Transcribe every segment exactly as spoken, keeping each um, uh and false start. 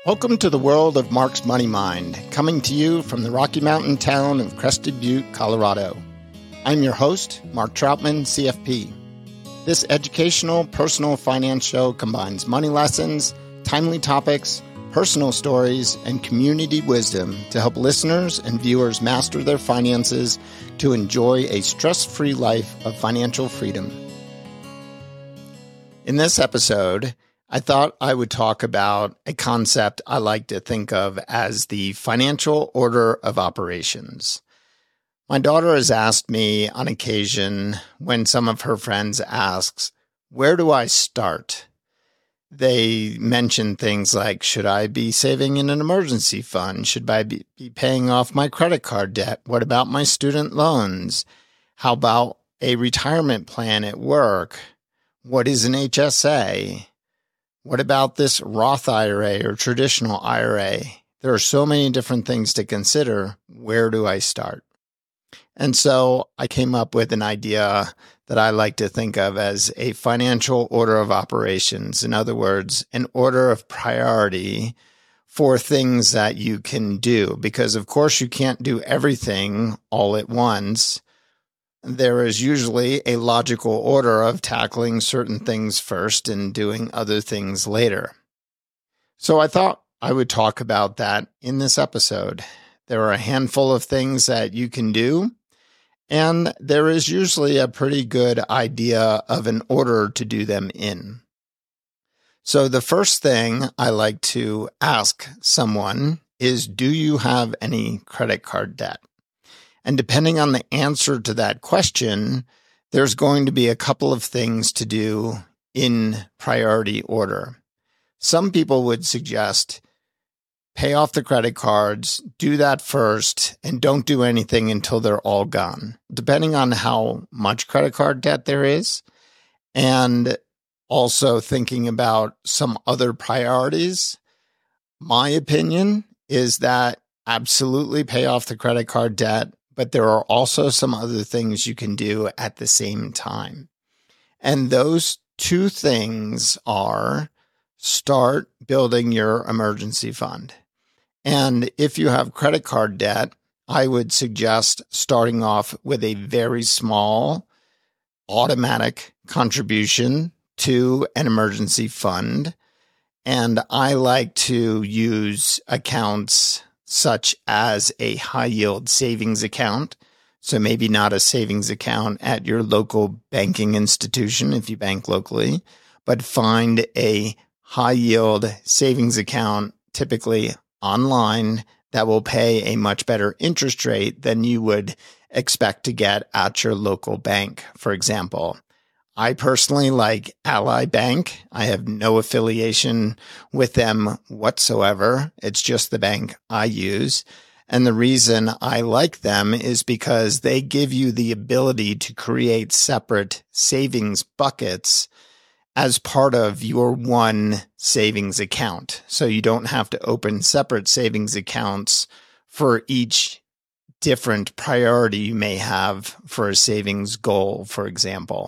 Welcome to the world of Mark's Money Mind, coming to you from the Rocky Mountain town of Crested Butte, Colorado. I'm your host, Mark Troutman, C F P. This educational, personal finance show combines money lessons, timely topics, personal stories, and community wisdom to help listeners and viewers master their finances to enjoy a stress-free life of financial freedom. In this episode, I thought I would talk about a concept I like to think of as the financial order of operations. My daughter has asked me on occasion when some of her friends asks, where do I start? They mention things like, should I be saving in an emergency fund? Should I be paying off my credit card debt? What about my student loans? How about a retirement plan at work? What is an H S A? What about this Roth I R A or traditional I R A? There are so many different things to consider. Where do I start? And so I came up with an idea that I like to think of as a financial order of operations. In other words, an order of priority for things that you can do. Because of course you can't do everything all at once. There is usually a logical order of tackling certain things first and doing other things later. So I thought I would talk about that in this episode. There are a handful of things that you can do, and there is usually a pretty good idea of an order to do them in. So the first thing I like to ask someone is, do you have any credit card debt? And depending on the answer to that question, there's going to be a couple of things to do in priority order. Some people would suggest pay off the credit cards, do that first, and don't do anything until they're all gone, depending on how much credit card debt there is, and also thinking about some other priorities. My opinion is that absolutely pay off the credit card debt, but there are also some other things you can do at the same time. And those two things are start building your emergency fund. And if you have credit card debt, I would suggest starting off with a very small automatic contribution to an emergency fund. And I like to use accounts such as a high yield savings account. So maybe not a savings account at your local banking institution if you bank locally, but find a high yield savings account, typically online, that will pay a much better interest rate than you would expect to get at your local bank, for example. I personally like Ally Bank. I have no affiliation with them whatsoever. It's just the bank I use. And the reason I like them is because they give you the ability to create separate savings buckets as part of your one savings account. So you don't have to open separate savings accounts for each different priority you may have for a savings goal, for example.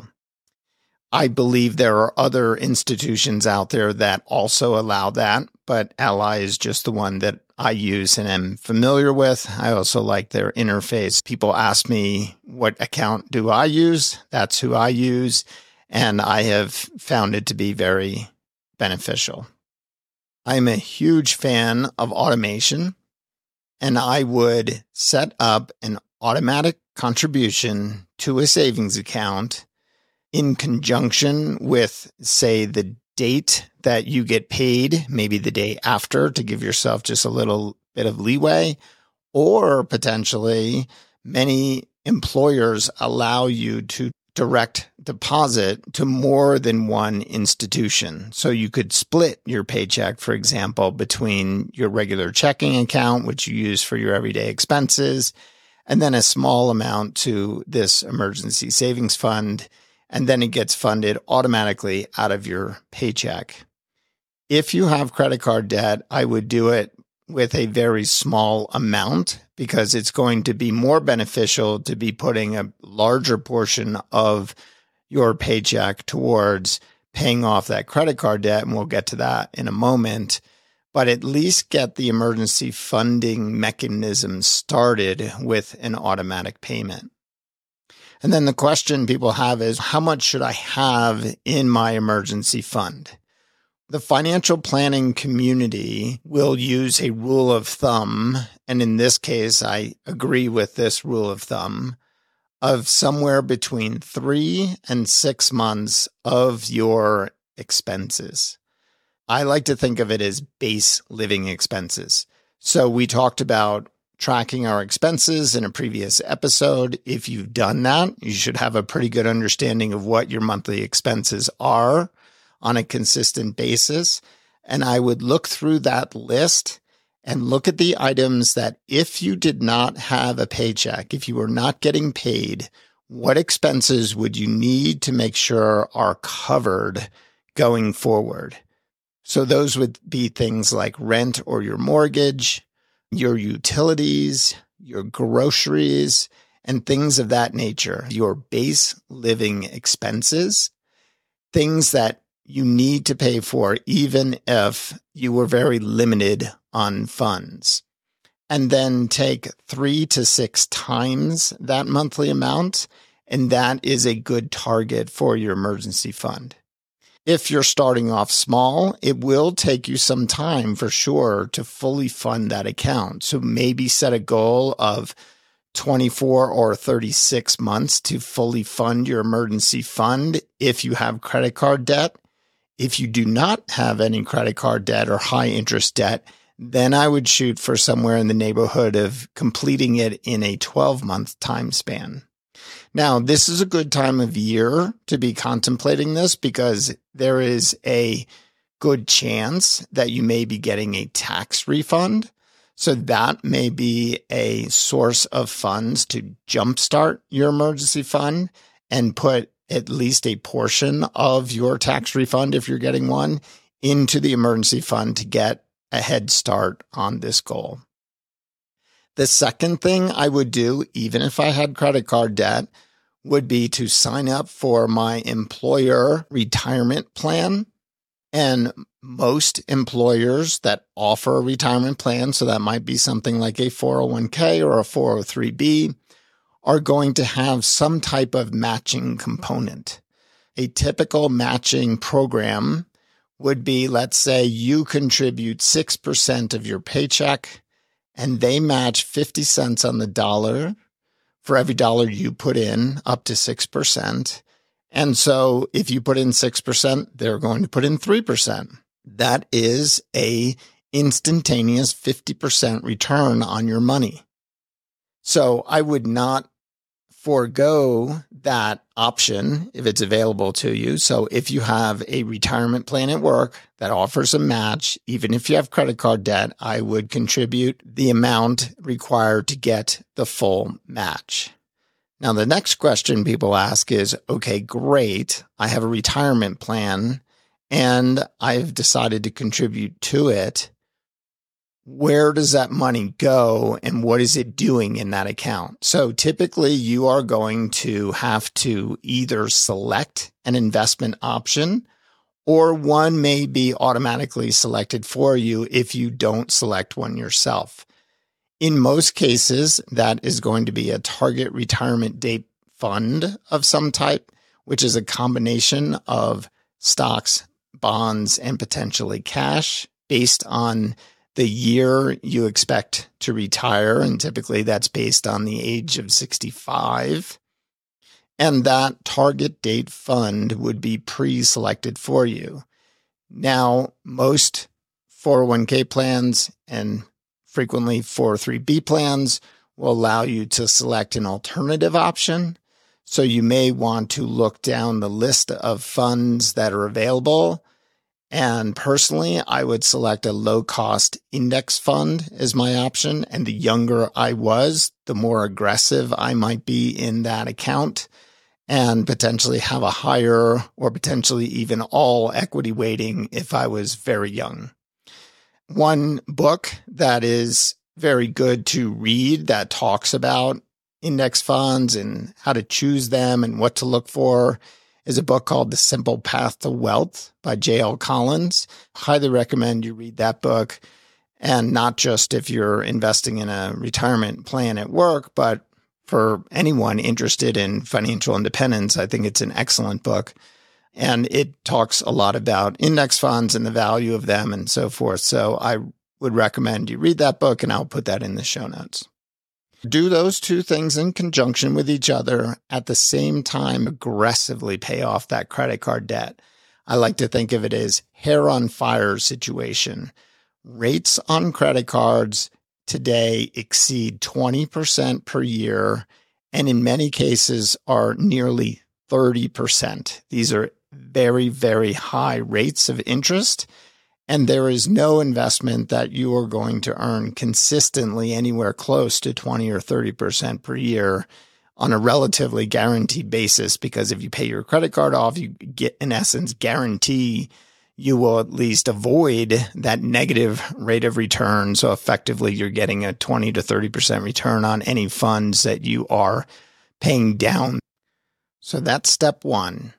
I believe there are other institutions out there that also allow that, but Ally is just the one that I use and am familiar with. I also like their interface. People ask me, what account do I use? That's who I use, and I have found it to be very beneficial. I'm a huge fan of automation, and I would set up an automatic contribution to a savings account in conjunction with, say, the date that you get paid, maybe the day after, to give yourself just a little bit of leeway, or potentially many employers allow you to direct deposit to more than one institution. So you could split your paycheck, for example, between your regular checking account, which you use for your everyday expenses, and then a small amount to this emergency savings fund. And then it gets funded automatically out of your paycheck. If you have credit card debt, I would do it with a very small amount because it's going to be more beneficial to be putting a larger portion of your paycheck towards paying off that credit card debt. And we'll get to that in a moment but at least get the emergency funding mechanism started with an automatic payment. And then the question people have is, how much should I have in my emergency fund? The financial planning community will use a rule of thumb, and in this case, I agree with this rule of thumb, of somewhere between three and six months of your expenses. I like to think of it as base living expenses. So we talked about tracking our expenses in a previous episode. If you've done that, you should have a pretty good understanding of what your monthly expenses are on a consistent basis. And I would look through that list and look at the items that if you did not have a paycheck, if you were not getting paid, what expenses would you need to make sure are covered going forward? So those would be things like rent or your mortgage, your utilities, your groceries, and things of that nature, your base living expenses, things that you need to pay for even if you were very limited on funds. And then take three to six times that monthly amount, and that is a good target for your emergency fund. If you're starting off small, it will take you some time for sure to fully fund that account. So maybe set a goal of twenty-four or thirty-six months to fully fund your emergency fund if you have credit card debt. If you do not have any credit card debt or high interest debt, then I would shoot for somewhere in the neighborhood of completing it in a twelve-month time span. Now, this is a good time of year to be contemplating this because there is a good chance that you may be getting a tax refund. So that may be a source of funds to jumpstart your emergency fund and put at least a portion of your tax refund, if you're getting one, into the emergency fund to get a head start on this goal. The second thing I would do, even if I had credit card debt, would be to sign up for my employer retirement plan. And most employers that offer a retirement plan, so that might be something like a four oh one k or a four oh three b, are going to have some type of matching component. A typical matching program would be, let's say you contribute six percent of your paycheck and they match fifty cents on the dollar for every dollar you put in, up to six percent. And so if you put in six percent, they're going to put in three percent. That is a instantaneous fifty percent return on your money. So I would not forego that option if it's available to you. So if you have a retirement plan at work that offers a match, even if you have credit card debt, I would contribute the amount required to get the full match. Now, the next question people ask is, okay, great. I have a retirement plan and I've decided to contribute to it. Where does that money go and what is it doing in that account? So typically you are going to have to either select an investment option or one may be automatically selected for you if you don't select one yourself. In most cases, that is going to be a target retirement date fund of some type, which is a combination of stocks, bonds, and potentially cash based on the year you expect to retire, and typically that's based on the age of sixty-five. And that target date fund would be pre-selected for you. Now, most four oh one k plans and frequently four oh three b plans will allow you to select an alternative option. So you may want to look down the list of funds that are available. And personally, I would select a low-cost index fund as my option. And the younger I was, the more aggressive I might be in that account and potentially have a higher or potentially even all equity weighting if I was very young. One book that is very good to read that talks about index funds and how to choose them and what to look for is a book called The Simple Path to Wealth by J L Collins. Highly recommend you read that book. And not just if you're investing in a retirement plan at work, but for anyone interested in financial independence, I think it's an excellent book. And it talks a lot about index funds and the value of them and so forth. So I would recommend you read that book, and I'll put that in the show notes. Do those two things in conjunction with each other at the same time, aggressively pay off that credit card debt. I like to think of it as hair on fire situation. Rates on credit cards today exceed twenty percent per year, and in many cases are nearly thirty percent. These are very, very high rates of interest, and there is no investment that you are going to earn consistently anywhere close to twenty or thirty percent per year on a relatively guaranteed basis, because if you pay your credit card off, you get, in essence, guarantee you will at least avoid that negative rate of return. So effectively, you're getting a twenty to thirty percent return on any funds that you are paying down. So that's step one.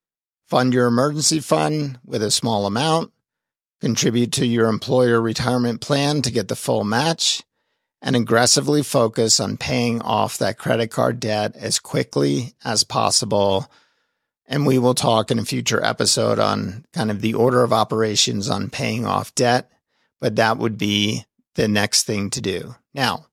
Fund your emergency fund with a small amount, contribute to your employer retirement plan to get the full match, and aggressively focus on paying off that credit card debt as quickly as possible. And we will talk in a future episode on kind of the order of operations on paying off debt, but that would be the next thing to do. Now,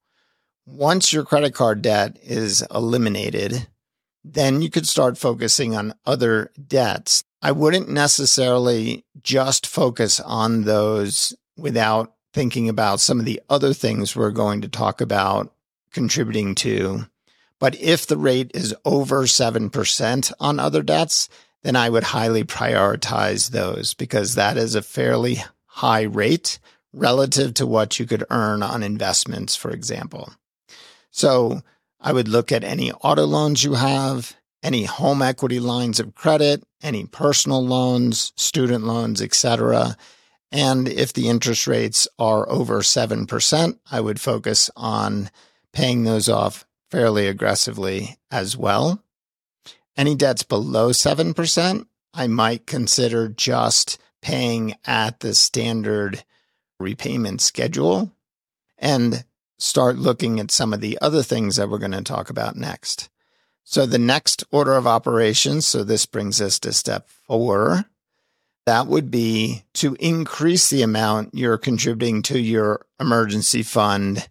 once your credit card debt is eliminated, then you could start focusing on other debts. I wouldn't necessarily just focus on those without thinking about some of the other things we're going to talk about contributing to. But if the rate is over seven percent on other debts, then I would highly prioritize those, because that is a fairly high rate relative to what you could earn on investments, for example. So I would look at any auto loans you have, any home equity lines of credit, any personal loans, student loans, et cetera. And if the interest rates are over seven percent, I would focus on paying those off fairly aggressively as well. Any debts below seven percent, I might consider just paying at the standard repayment schedule and start looking at some of the other things that we're going to talk about next. So the next order of operations, so this brings us to step four, that would be to increase the amount you're contributing to your emergency fund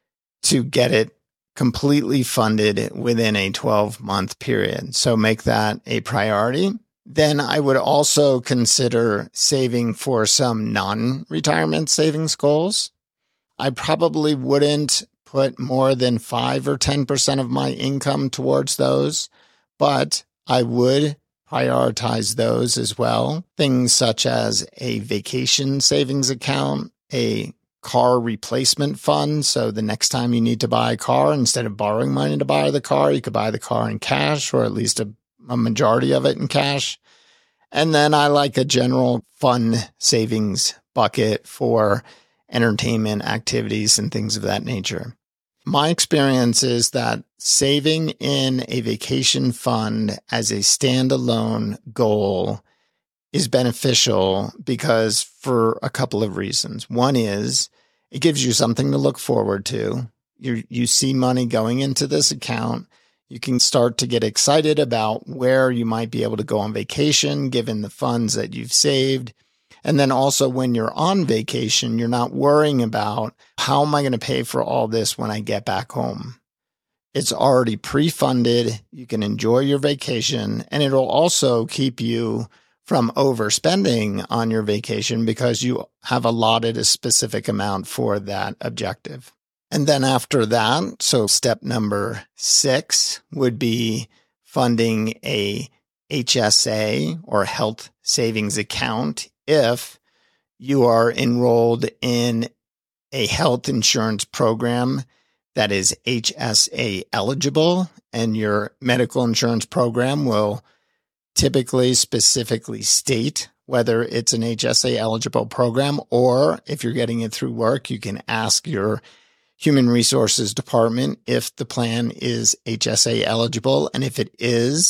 to get it completely funded within a twelve-month period. So make that a priority. Then I would also consider saving for some non-retirement savings goals. I probably wouldn't put more than five or ten percent of my income towards those, but I would prioritize those as well. Things such as a vacation savings account, a car replacement fund. So the next time you need to buy a car, instead of borrowing money to buy the car, you could buy the car in cash, or at least a, a majority of it in cash. And then I like a general fun savings bucket for entertainment activities and things of that nature. My experience is that saving in a vacation fund as a standalone goal is beneficial because for a couple of reasons. One is it gives you something to look forward to. You you see money going into this account. You can start to get excited about where you might be able to go on vacation, given the funds that you've saved. And then also when you're on vacation, you're not worrying about how am I going to pay for all this when I get back home. It's already pre-funded. You can enjoy your vacation, and it'll also keep you from overspending on your vacation because you have allotted a specific amount for that objective. And then after that, so step number six would be funding a H S A or health savings account if you are enrolled in a health insurance program that is H S A eligible, and your medical insurance program will typically specifically state whether it's an H S A eligible program, or if you're getting it through work, you can ask your human resources department if the plan is H S A eligible. And if it is,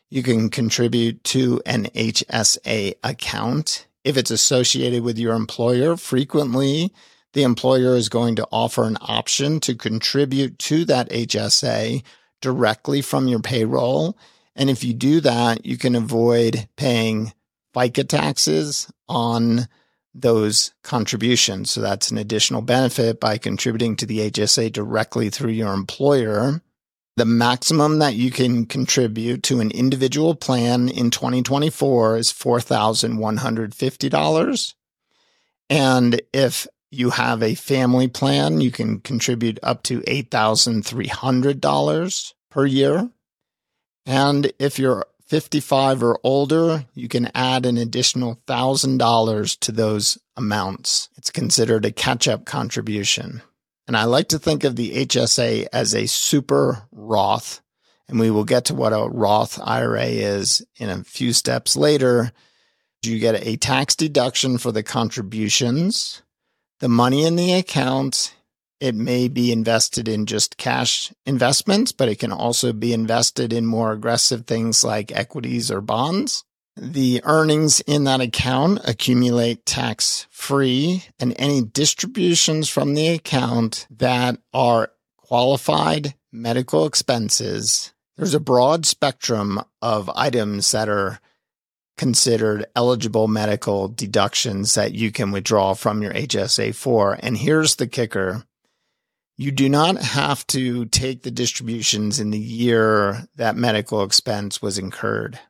you can contribute to an H S A account. If it's associated with your employer, frequently the employer is going to offer an option to contribute to that H S A directly from your payroll. And if you do that, you can avoid paying FICA taxes on those contributions. So that's an additional benefit by contributing to the H S A directly through your employer. The maximum that you can contribute to an individual plan in twenty twenty-four is four thousand one hundred fifty dollars. And if you have a family plan, you can contribute up to eight thousand three hundred dollars per year. And if you're fifty-five or older, you can add an additional one thousand dollars to those amounts. It's considered a catch-up contribution. And I like to think of the H S A as a super Roth, and we will get to what a Roth I R A is in a few steps later. You get a tax deduction for the contributions. The money in the account, it may be invested in just cash investments, but it can also be invested in more aggressive things like equities or bonds. The earnings in that account accumulate tax-free, and any distributions from the account that are qualified medical expenses, there's a broad spectrum of items that are considered eligible medical deductions that you can withdraw from your H S A for. And here's the kicker. You do not have to take the distributions in the year that medical expense was incurred.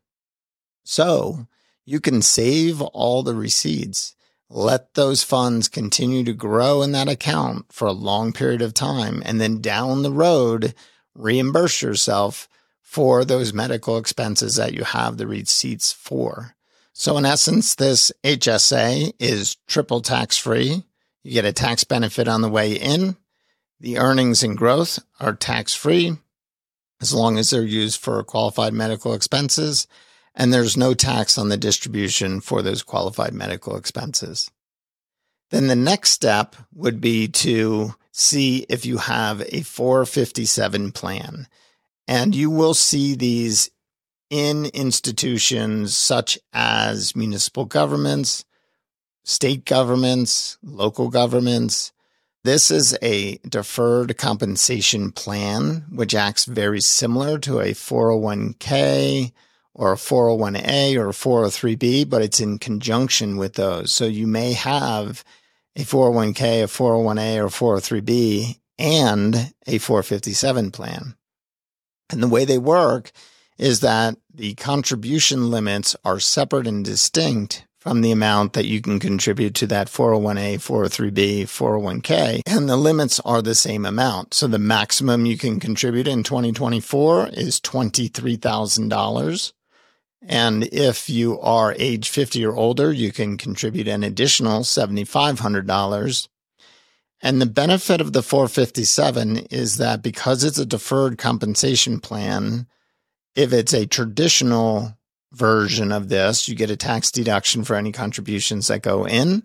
So you can save all the receipts, let those funds continue to grow in that account for a long period of time, and then down the road, reimburse yourself for those medical expenses that you have the receipts for. So in essence, this H S A is triple tax-free. You get a tax benefit on the way in. The earnings and growth are tax-free as long as they're used for qualified medical expenses. And there's no tax on the distribution for those qualified medical expenses. Then the next step would be to see if you have a four fifty-seven plan. And you will see these in institutions such as municipal governments, state governments, local governments. This is a deferred compensation plan, which acts very similar to a four oh one k or a four oh one a or a four oh three b, but it's in conjunction with those. So you may have a four oh one k, a four oh one a, or a four oh three b, and a four fifty-seven plan. And the way they work is that the contribution limits are separate and distinct from the amount that you can contribute to that four oh one a, four oh three b, four oh one k, and the limits are the same amount. So the maximum you can contribute in twenty twenty-four is twenty-three thousand dollars. And if you are age fifty or older, you can contribute an additional seven thousand five hundred dollars. And the benefit of the four fifty-seven is that because it's a deferred compensation plan, if it's a traditional version of this, you get a tax deduction for any contributions that go in.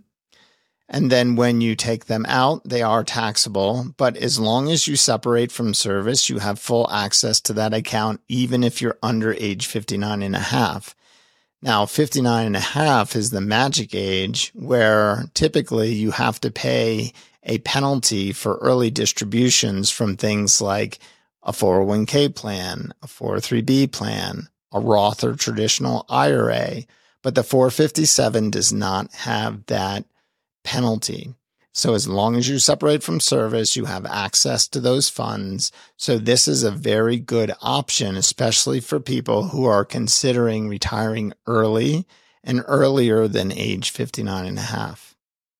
And then when you take them out, they are taxable. But as long as you separate from service, you have full access to that account, even if you're under age fifty-nine and a half. Now, fifty-nine and a half is the magic age where typically you have to pay a penalty for early distributions from things like a four oh one k plan, a four oh three b plan, a Roth or traditional I R A. But the four fifty-seven does not have that penalty. So as long as you separate from service, you have access to those funds. So this is a very good option, especially for people who are considering retiring early and earlier than age fifty-nine and a half.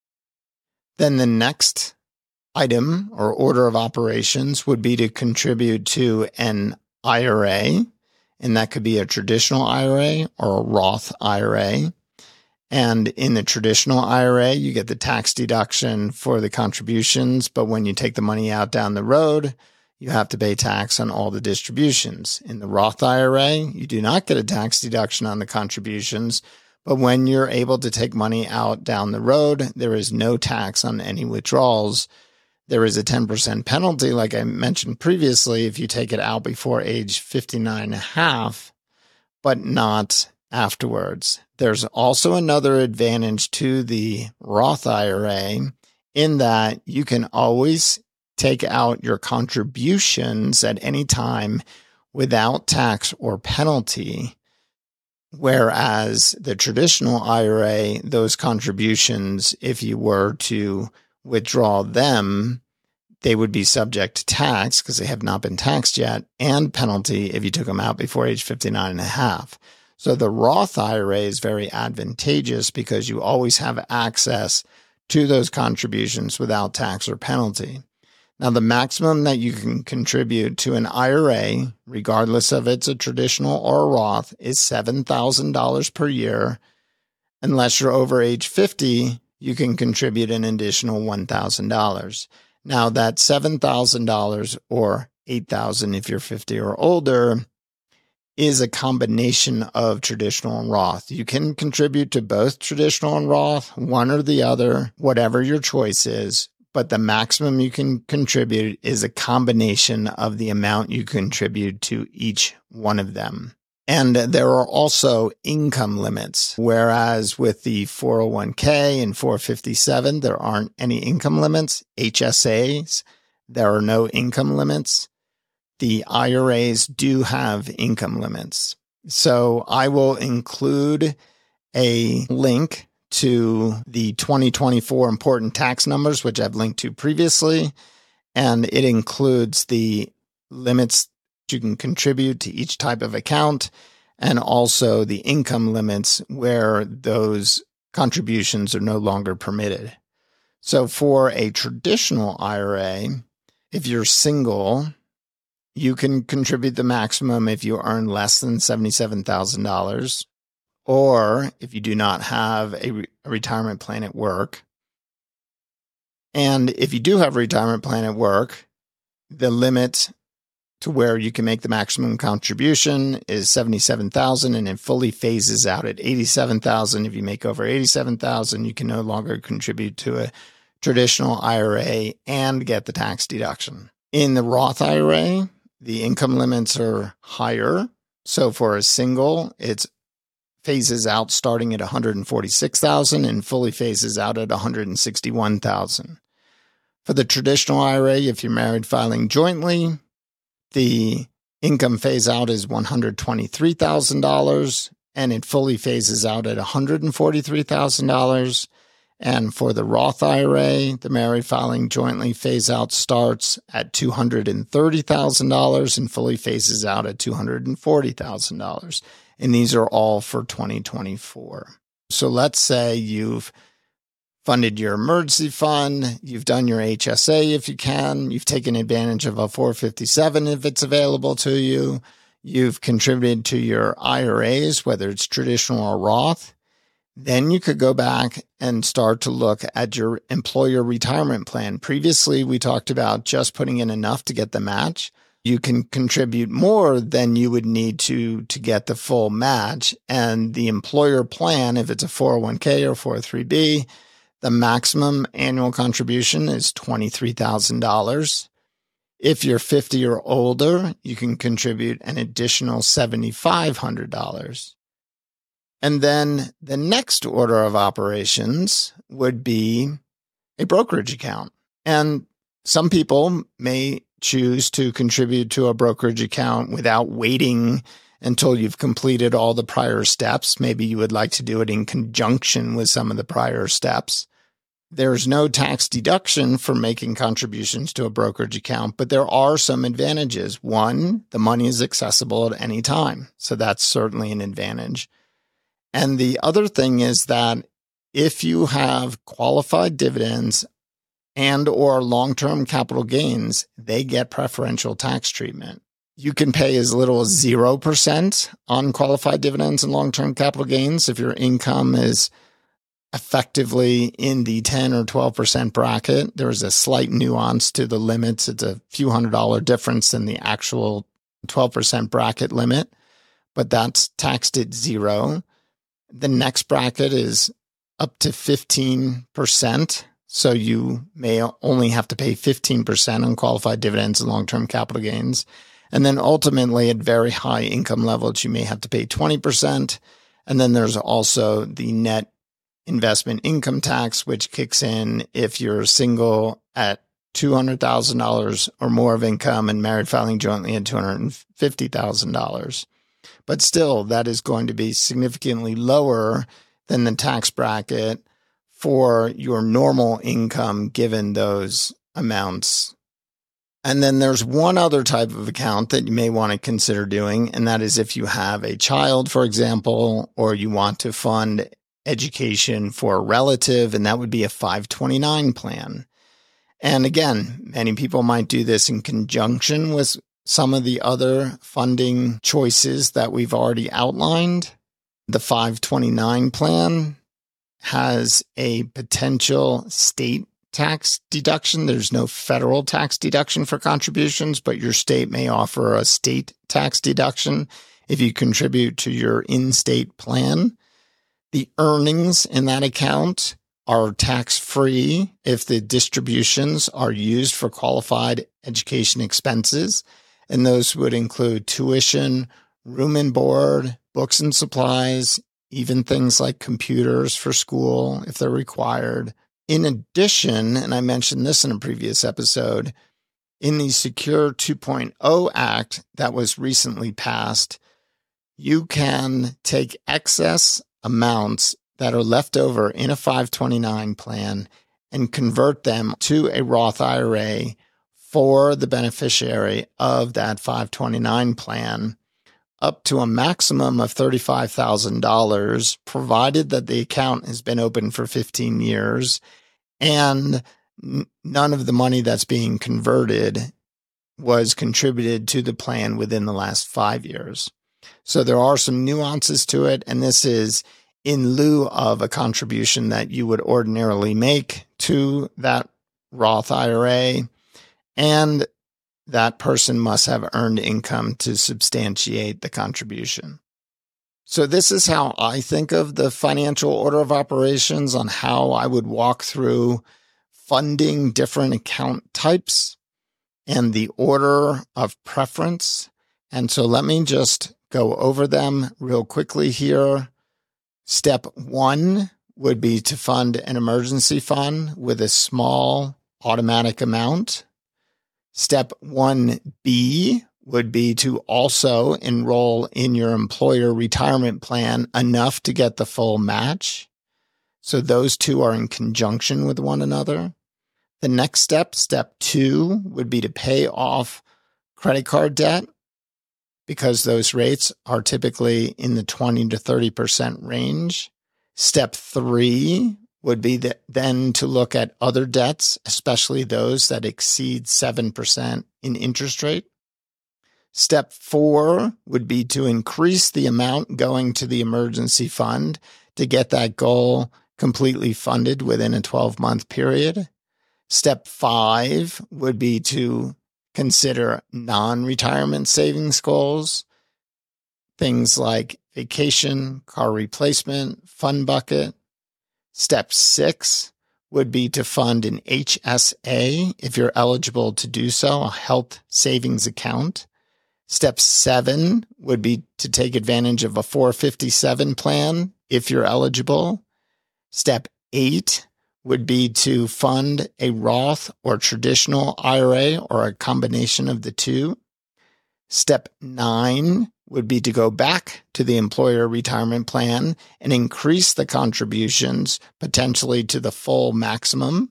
Then the next item or order of operations would be to contribute to an I R A, and that could be a traditional I R A or a Roth I R A. And in the traditional I R A, you get the tax deduction for the contributions, but when you take the money out down the road, you have to pay tax on all the distributions. In the Roth I R A, you do not get a tax deduction on the contributions, but when you're able to take money out down the road, there is no tax on any withdrawals. There is a ten percent penalty, like I mentioned previously, if you take it out before age fifty-nine and a half. but not afterwards. There's also another advantage to the Roth I R A in that you can always take out your contributions at any time without tax or penalty, whereas the traditional I R A, those contributions, if you were to withdraw them, they would be subject to tax because they have not been taxed yet, and penalty if you took them out before age fifty-nine and a half. So the Roth I R A is very advantageous because you always have access to those contributions without tax or penalty. Now, the maximum that you can contribute to an I R A, regardless of it's a traditional or a Roth, is seven thousand dollars per year. Unless you're over age fifty, you can contribute an additional one thousand dollars. Now, that seven thousand dollars or eight thousand dollars if you're fifty or older is a combination of traditional and Roth. You can contribute to both traditional and Roth, one or the other, whatever your choice is. But the maximum you can contribute is a combination of the amount you contribute to each one of them. And there are also income limits, whereas with the four oh one k and four fifty-seven, there aren't any income limits. H S As, there are no income limits. The I R As do have income limits. So I will include a link to the twenty twenty-four important tax numbers, which I've linked to previously, and it includes the limits you can contribute to each type of account and also the income limits where those contributions are no longer permitted. So for a traditional I R A, if you're single, you can contribute the maximum if you earn less than seventy-seven thousand dollars. Or if you do not have a, re- a retirement plan at work. And if you do have a retirement plan at work, the limit to where you can make the maximum contribution is seventy-seven thousand dollars, and it fully phases out at eighty-seven thousand dollars. If you make over eighty-seven thousand dollars, you can no longer contribute to a traditional I R A and get the tax deduction. In the Roth I R A, the income limits are higher. So for a single, it's phases out starting at one hundred forty-six thousand dollars and fully phases out at one hundred sixty-one thousand dollars. For the traditional I R A, if you're married filing jointly, the income phase out is one hundred twenty-three thousand dollars and it fully phases out at one hundred forty-three thousand dollars. And for the Roth I R A, the married filing jointly phase out starts at two hundred thirty thousand dollars and fully phases out at two hundred forty thousand dollars. And these are all for twenty twenty-four. So let's say you've funded your emergency fund, you've done your H S A if you can, you've taken advantage of a four fifty-seven if it's available to you, you've contributed to your I R As, whether it's traditional or Roth. Then you could go back and start to look at your employer retirement plan. Previously, we talked about just putting in enough to get the match. You can contribute more than you would need to to get the full match. And the employer plan, if it's a four oh one k or four oh three b, the maximum annual contribution is twenty-three thousand dollars. If you're fifty or older, you can contribute an additional seven thousand five hundred dollars. And then the next order of operations would be a brokerage account. And some people may choose to contribute to a brokerage account without waiting until you've completed all the prior steps. Maybe you would like to do it in conjunction with some of the prior steps. There's no tax deduction for making contributions to a brokerage account, but there are some advantages. One, the money is accessible at any time. So that's certainly an advantage. And the other thing is that if you have qualified dividends and or long-term capital gains, they get preferential tax treatment. You can pay as little as zero percent on qualified dividends and long-term capital gains if your income is effectively in the ten or twelve percent bracket. There is a slight nuance to the limits. It's a few hundred dollar difference than the actual twelve percent bracket limit, but that's taxed at zero. The next bracket is up to fifteen percent. So you may only have to pay fifteen percent on qualified dividends and long-term capital gains. And then ultimately at very high income levels, you may have to pay twenty percent. And then there's also the net investment income tax, which kicks in if you're single at two hundred thousand dollars or more of income and married filing jointly at two hundred fifty thousand dollars. But still, that is going to be significantly lower than the tax bracket for your normal income given those amounts. And then there's one other type of account that you may want to consider doing, and that is if you have a child, for example, or you want to fund education for a relative, and that would be a five twenty-nine plan. And again, many people might do this in conjunction with some of the other funding choices that we've already outlined. The five twenty-nine plan has a potential state tax deduction. There's no federal tax deduction for contributions, but your state may offer a state tax deduction if you contribute to your in-state plan. The earnings in that account are tax-free if the distributions are used for qualified education expenses, and those would include tuition, room and board, books and supplies, even things like computers for school if they're required. In addition, and I mentioned this in a previous episode, in the Secure two point oh Act that was recently passed, you can take excess amounts that are left over in a five twenty-nine plan and convert them to a Roth I R A for the beneficiary of that five twenty-nine plan, up to a maximum of thirty-five thousand dollars, provided that the account has been open for fifteen years and n- none of the money that's being converted was contributed to the plan within the last five years. So there are some nuances to it, and this is in lieu of a contribution that you would ordinarily make to that Roth I R A, and that person must have earned income to substantiate the contribution. So this is how I think of the financial order of operations on how I would walk through funding different account types and the order of preference. And so let me just go over them real quickly here. Step one would be to fund an emergency fund with a small automatic amount. Step one B would be to also enroll in your employer retirement plan enough to get the full match. So those two are in conjunction with one another. The next step, step two, would be to pay off credit card debt, because those rates are typically in the twenty to thirty percent range. Step three would be that then to look at other debts, especially those that exceed seven percent in interest rate. Step four would be to increase the amount going to the emergency fund to get that goal completely funded within a twelve-month period. Step five would be to consider non-retirement savings goals, things like vacation, car replacement, fund bucket. Step six would be to fund an H S A if you're eligible to do so, a health savings account. Step seven would be to take advantage of a four fifty-seven plan if you're eligible. Step eight would be to fund a Roth or traditional I R A or a combination of the two. Step nine would be to go back to the employer retirement plan and increase the contributions potentially to the full maximum.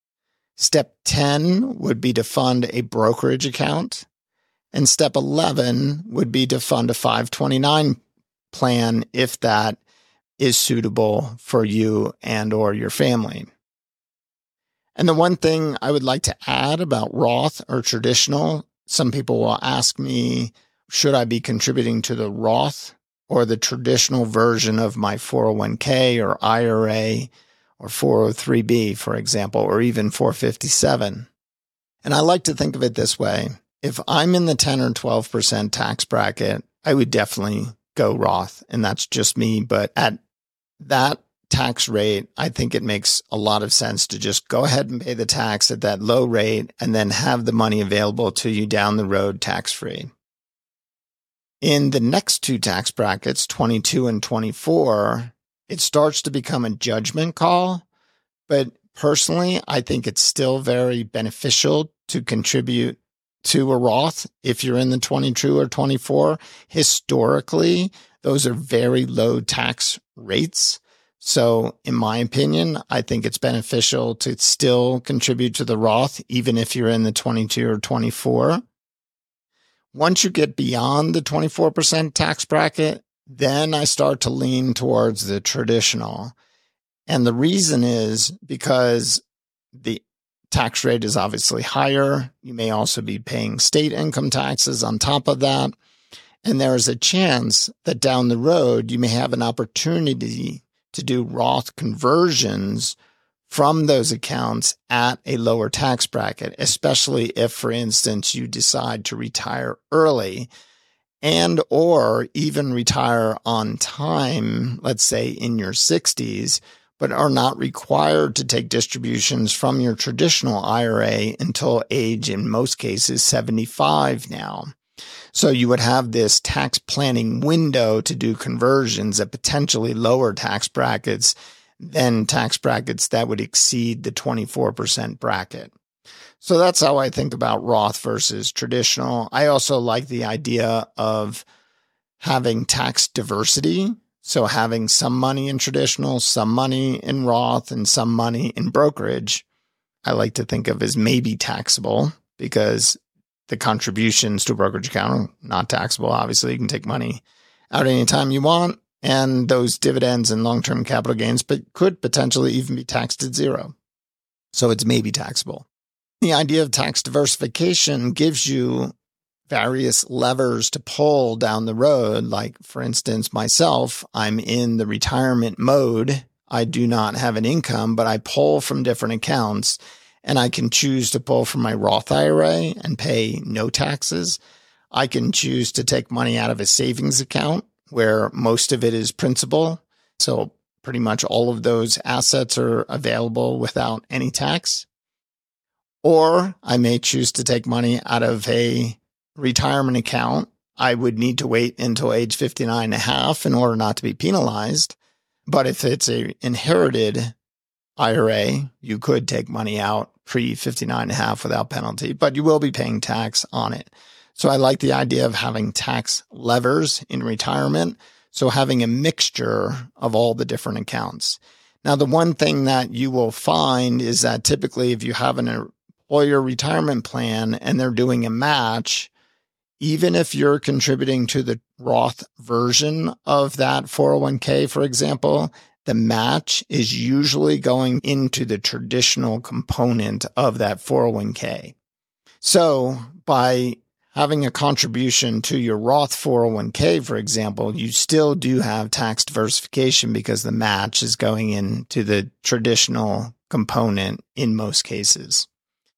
Step ten would be to fund a brokerage account. And step eleven would be to fund a five twenty-nine plan if that is suitable for you and or your family. And the one thing I would like to add about Roth or traditional, some people will ask me, should I be contributing to the Roth or the traditional version of my four oh one k or I R A or four oh three b, for example, or even four fifty-seven? And I like to think of it this way. If I'm in the ten or twelve percent tax bracket, I would definitely go Roth, and that's just me. But at that tax rate, I think it makes a lot of sense to just go ahead and pay the tax at that low rate and then have the money available to you down the road tax-free. In the next two tax brackets, twenty-two and twenty-four, it starts to become a judgment call. But personally, I think it's still very beneficial to contribute to a Roth if you're in the twenty-two or twenty-four. Historically, those are very low tax rates. So in my opinion, I think it's beneficial to still contribute to the Roth, even if you're in the twenty-two or twenty-four. Once you get beyond the twenty-four percent tax bracket, then I start to lean towards the traditional. And the reason is because the tax rate is obviously higher. You may also be paying state income taxes on top of that. And there is a chance that down the road, you may have an opportunity to do Roth conversions from those accounts at a lower tax bracket, especially if, for instance, you decide to retire early and or even retire on time, let's say in your sixties, but are not required to take distributions from your traditional I R A until age, in most cases, seventy-five now. So you would have this tax planning window to do conversions at potentially lower tax brackets than tax brackets that would exceed the twenty-four percent bracket. So that's how I think about Roth versus traditional. I also like the idea of having tax diversity. So having some money in traditional, some money in Roth, and some money in brokerage, I like to think of as maybe taxable, because the contributions to a brokerage account are not taxable. Obviously, you can take money out anytime you want, and those dividends and long-term capital gains but could potentially even be taxed at zero. So it's maybe taxable. The idea of tax diversification gives you various levers to pull down the road. Like, for instance, myself, I'm in the retirement mode. I do not have an income, but I pull from different accounts, and I can choose to pull from my Roth I R A and pay no taxes. I can choose to take money out of a savings account where most of it is principal. So pretty much all of those assets are available without any tax. Or I may choose to take money out of a retirement account. I would need to wait until age fifty-nine and a half in order not to be penalized. But if it's a inherited I R A, you could take money out pre fifty-nine and a half without penalty, but you will be paying tax on it. So I like the idea of having tax levers in retirement. So having a mixture of all the different accounts. Now, the one thing that you will find is that typically if you have an employer retirement plan and they're doing a match, even if you're contributing to the Roth version of that four oh one k, for example, the match is usually going into the traditional component of that four oh one k. So by having a contribution to your Roth four oh one k, for example, you still do have tax diversification because the match is going into the traditional component in most cases.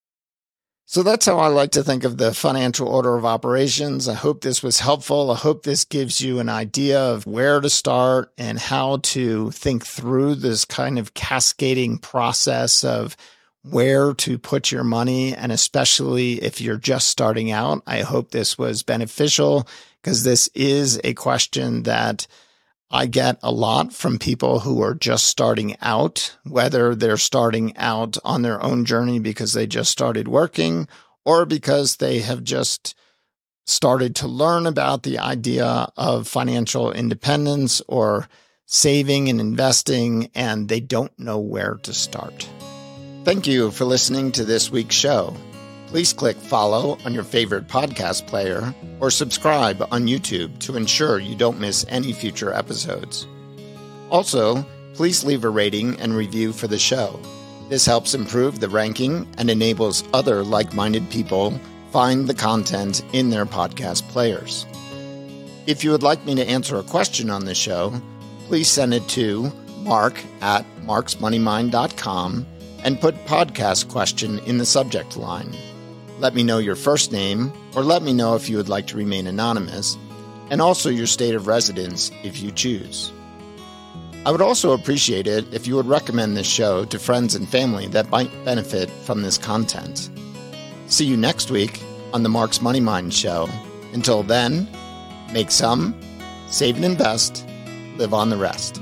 So that's how I like to think of the financial order of operations. I hope this was helpful. I hope this gives you an idea of where to start and how to think through this kind of cascading process of where to put your money. And especially if you're just starting out, I hope this was beneficial, because this is a question that I get a lot from people who are just starting out, whether they're starting out on their own journey because they just started working or because they have just started to learn about the idea of financial independence or saving and investing, and they don't know where to start. Thank you for listening to this week's show. Please click follow on your favorite podcast player or subscribe on YouTube to ensure you don't miss any future episodes. Also, please leave a rating and review for the show. This helps improve the ranking and enables other like-minded people find the content in their podcast players. If you would like me to answer a question on the show, please send it to mark at marks money mind dot com and put podcast question in the subject line. Let me know your first name, or let me know if you would like to remain anonymous, and also your state of residence if you choose. I would also appreciate it if you would recommend this show to friends and family that might benefit from this content. See you next week on the Marks Money Mind Show. Until then, Make some, save and invest, live on the rest.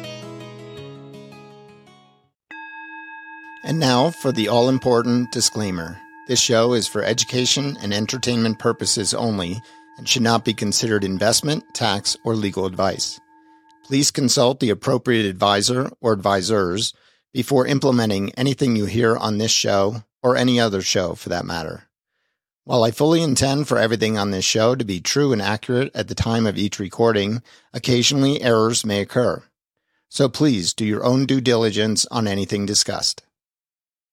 And now for the all-important disclaimer. This show is for education and entertainment purposes only and should not be considered investment, tax, or legal advice. Please consult the appropriate advisor or advisors before implementing anything you hear on this show or any other show for that matter. While I fully intend for everything on this show to be true and accurate at the time of each recording, occasionally errors may occur. So please do your own due diligence on anything discussed.